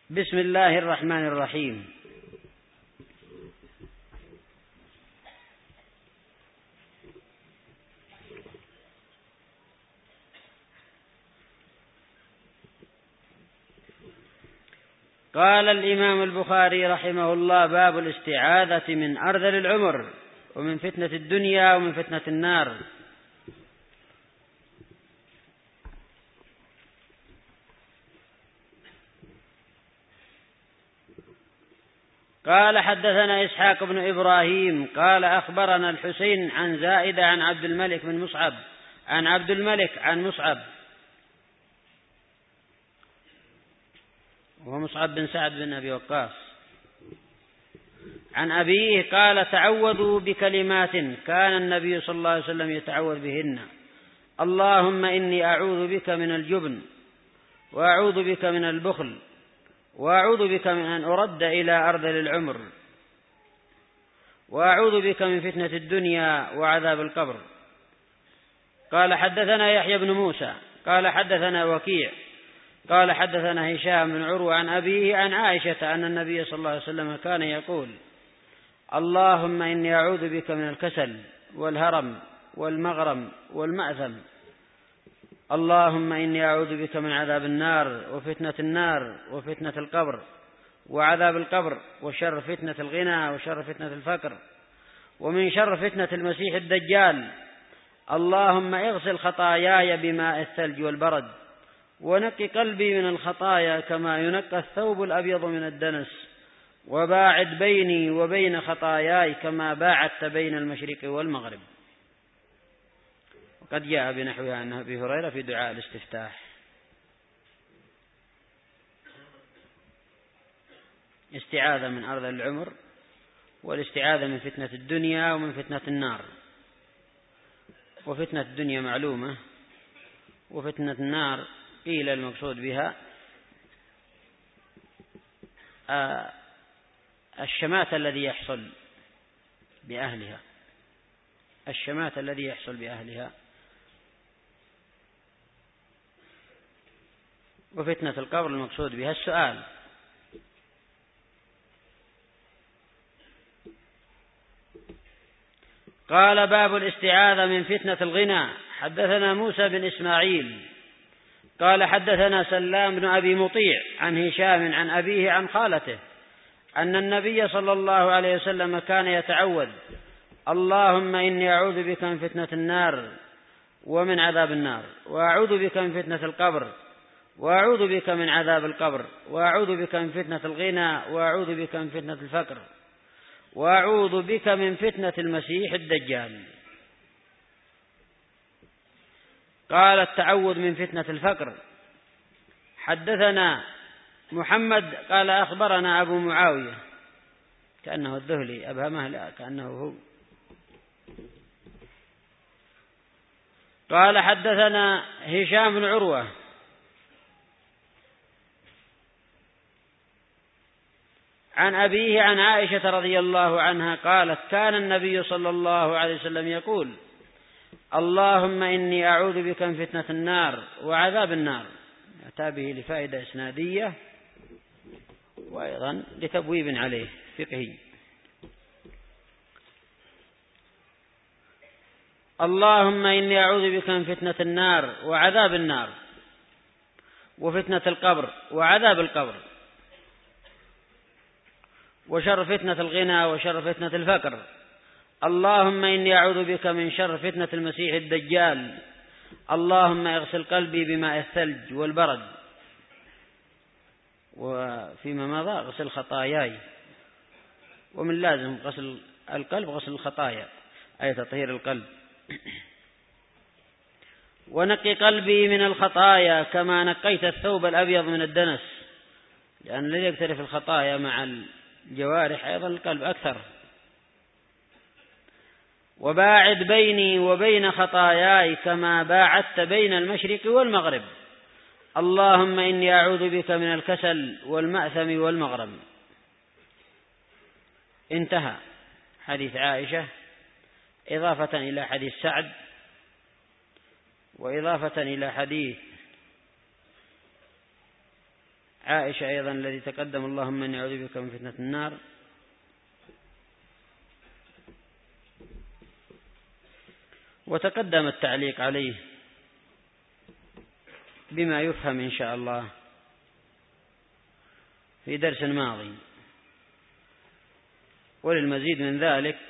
بسم الله الرحمن الرحيم. قال الإمام البخاري رحمه الله: باب الاستعاذة من أرذل العمر ومن فتنة الدنيا ومن فتنة النار. قال: حدثنا إسحاق بن إبراهيم قال: أخبرنا الحسين عن زائدة عن عبد الملك عن مصعب وهو مصعب بن سعد بن أبي وقاص عن أبيه قال: تعوذوا بكلمات كان النبي صلى الله عليه وسلم يتعوذ بهن: اللهم إني أعوذ بك من الجبن، وأعوذ بك من البخل، وأعوذ بك من أن أرد إلى أرذل العمر، وأعوذ بك من فتنة الدنيا وعذاب القبر. قال: حدثنا يحيى بن موسى قال: حدثنا وكيع قال: حدثنا هشام بن عروة عن أبيه عن عائشة أن النبي صلى الله عليه وسلم كان يقول: اللهم إني أعوذ بك من الكسل والهرم والمغرم والمأثم. اللهم إني أعوذ بك من عذاب النار وفتنة النار وفتنة القبر وعذاب القبر وشر فتنة الغنى وشر فتنة الفقر ومن شر فتنة المسيح الدجال. اللهم اغسل خطاياي بماء الثلج والبرد، ونقي قلبي من الخطايا كما ينقى الثوب الأبيض من الدنس، وباعد بيني وبين خطاياي كما باعدت بين المشرق والمغرب. وقد جاء بنحوها عن أبي هريرة في دعاء الاستفتاح. استعاذة من أرذل العمر، والاستعاذة من فتنة الدنيا ومن فتنة النار. وفتنة الدنيا معلومة، وفتنة النار قيل المقصود بها الشمات الذي يحصل بأهلها. وفتنة القبر المقصود بها السؤال. قال: باب الاستعاذة من فتنة الغنى. حدثنا موسى بن إسماعيل قال: حدثنا سلام بن أبي مطيع عن هشام عن أبيه عن خالته أن النبي صلى الله عليه وسلم كان يتعوذ: اللهم إني أعوذ بك من فتنة النار ومن عذاب النار، وأعوذ بك من فتنة القبر، وأعوذ بك من عذاب القبر، وأعوذ بك من فتنة الغنى، وأعوذ بك من فتنة الفقر، وأعوذ بك من فتنة المسيح الدجال. قال: التعوذ من فتنة الفقر. حدثنا محمد قال: أخبرنا أبو معاوية كأنه الذهلي أبهمه، لا كأنه هو. قال: حدثنا هشام بن عروة عن أبيه عن عائشة رضي الله عنها قالت: كان النبي صلى الله عليه وسلم يقول: اللهم إني أعوذ بك من فتنة النار وعذاب النار. أتى به لفائدة إسنادية وأيضا لتبويب عليه فقهي. اللهم إني أعوذ بك من فتنة النار وعذاب النار وفتنة القبر وعذاب القبر وشر فتنة الغنى وشر فتنة الفقر. اللهم إني أعوذ بك من شر فتنة المسيح الدجال. اللهم اغسل قلبي بماء الثلج والبرد. وفيما مضى: غسل خطاياي. ومن لازم غسل القلب غسل الخطايا، أي تطهير القلب. ونقي قلبي من الخطايا كما نقيت الثوب الأبيض من الدنس، لأن الذي يقترف الخطايا مع الجوارح أيضا القلب أكثر. وباعد بيني وبين خطاياي كما باعدت بين المشرق والمغرب. اللهم إني أعوذ بك من الكسل والمأثم والمغرم. انتهى حديث عائشة، إضافة إلى حديث سعد، وإضافة إلى حديث عائشة أيضا الذي تقدم اللهم إني أعوذ بك من فتنة النار. وتقدم التعليق عليه بما يفهم إن شاء الله في درس ماضي. وللمزيد من ذلك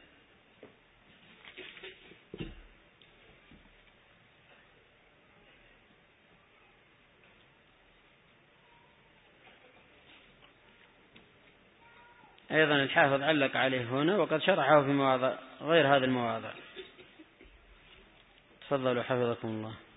أيضا الحافظ علق عليه هنا وقد شرحه في مواضع غير هذا المواضع. تفضلوا حفظكم الله.